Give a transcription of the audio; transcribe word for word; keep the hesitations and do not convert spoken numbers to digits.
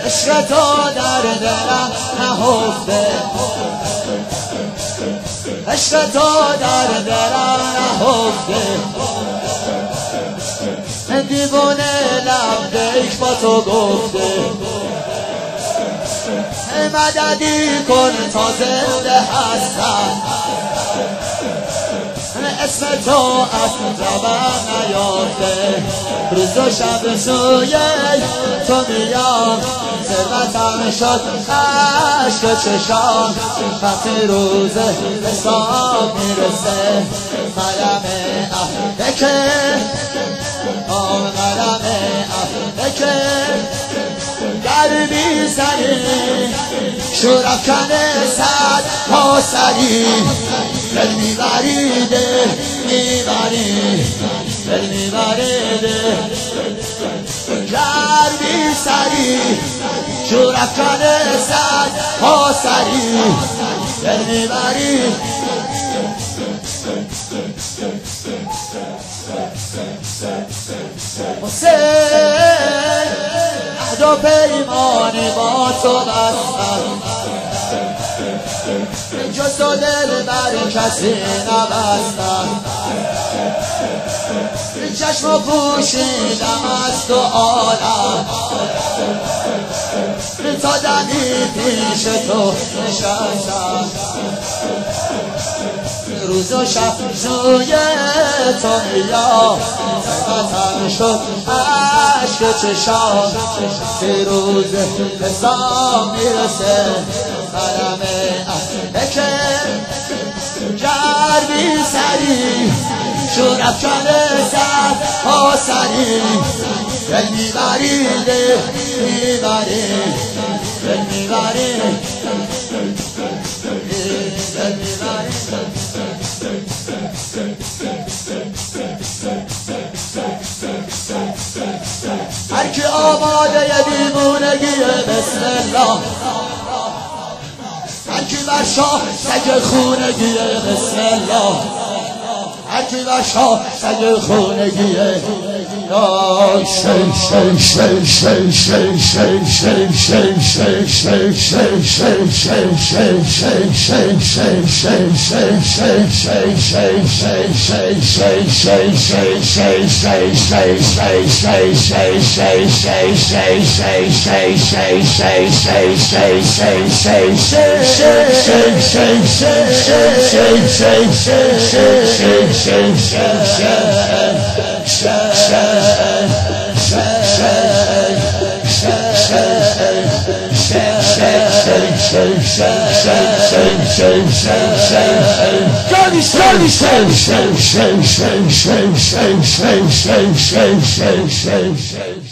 عشق تو در دلم نهفته، عشق تو در دلم نهفته، دیوونه لبیک با تو گفته مددی کن تا زنده هستم، اسم تو از لبم نیافته، روز و شب سوی تو میام، ثروتم شد عشق چشام، وقتی روز حساب میرسه قلم عهده که آم قلم عهده که در میزنی شورکن صد ها سری، دل میبریده میبری دل میبریده در میزنی شورکن صد ها سری، دل میبری حسین عهد و پیمانی با تو بستم، جز تو دل بر کسی نبستم، چشم پوشیدم از تو عالم، تا دمی پیش تو نشستم، روز و شب سوی تو میام، ثروتم شد عشق چشام، که روز حساب میرسه قلم عهده که گرمی سری شورکن صد ها سری، دل میبری دل میبری دل میبری دل میبری هر کی آماده دیوونگی بسم الله، هر کی بر شاه سگ خونگی بسم الله، هر کی بر شاه سگ خونگی شی شی شی شی شی شی شی شی شی شی شی شی شی Shame, shame, shame, shame, shame, shame, shame, shame, shame, shame.